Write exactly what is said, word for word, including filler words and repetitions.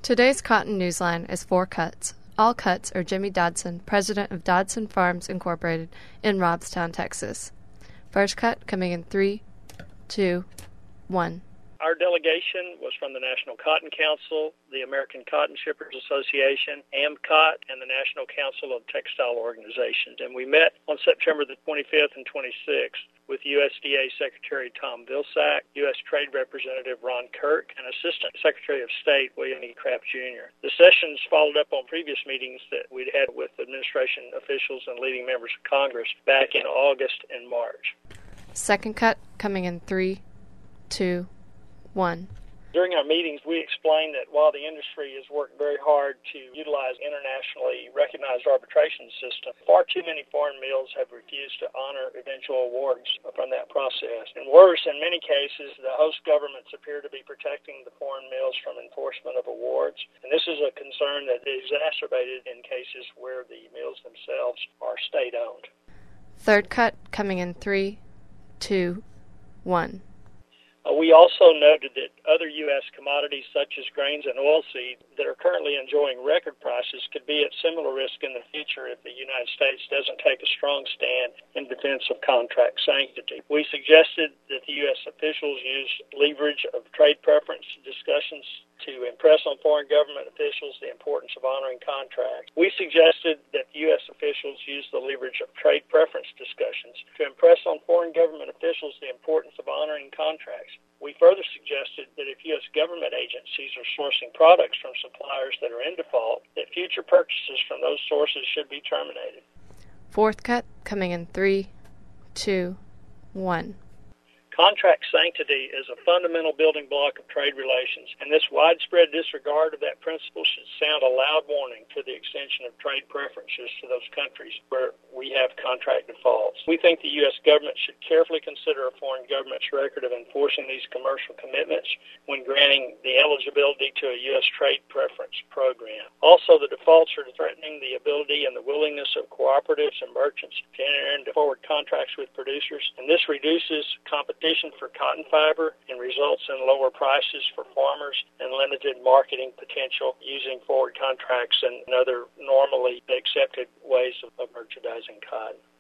Today's Cotton Newsline is four cuts. All cuts are Jimmy Dodson, president of Dodson Farms Incorporated in Robstown, Texas. First cut coming in three, two, one. Our delegation was from the National Cotton Council, the American Cotton Shippers Association, AMCOT, and the National Council of Textile Organizations. And we met on September the twenty-fifth and twenty-sixth with U S D A Secretary Tom Vilsack, U S Trade Representative Ron Kirk, and Assistant Secretary of State William E. Kraft Junior The sessions followed up on previous meetings that we'd had with administration officials and leading members of Congress back in August and March. Second cut coming in three, two, one. During our meetings, we explained that while the industry has worked very hard to utilize internationally recognized arbitration system, far too many foreign mills have refused to honor eventual awards from that process. And worse, in many cases, the host governments appear to be protecting the foreign mills from enforcement of awards. And this is a concern that is exacerbated in cases where the mills themselves are state-owned. Third cut coming in three, two, one. Uh, we also noted that other U S commodities such as grains and oilseed that are currently enjoying record prices could be at similar risk in the future if the United States doesn't take a strong stand in defense of contract sanctity. We suggested that the U S officials use leverage of trade preference discussions to impress on foreign government officials the importance of honoring contracts. We suggested that U S officials use the leverage of trade preference discussions to impress on foreign government officials the importance of honoring contracts. We further suggested that if U S government agencies are sourcing products from suppliers that are in default, that future purchases from those sources should be terminated. Fourth cut coming in three, two, one. Contract sanctity is a fundamental building block of trade relations, and this widespread disregard of that principle should sound a loud warning for the extension of trade preferences to those countries where we have contract defaults. We think the U S government should carefully consider a foreign government's record of enforcing these commercial commitments when granting the eligibility to a U S trade preference program. Also, the defaults are threatening the ability and the willingness of cooperatives and merchants to enter into forward contracts with producers, and this reduces competition for cotton fiber and results in lower prices for farmers and limited marketing potential using forward contracts and other normally accepted ways of, of merchandising cotton.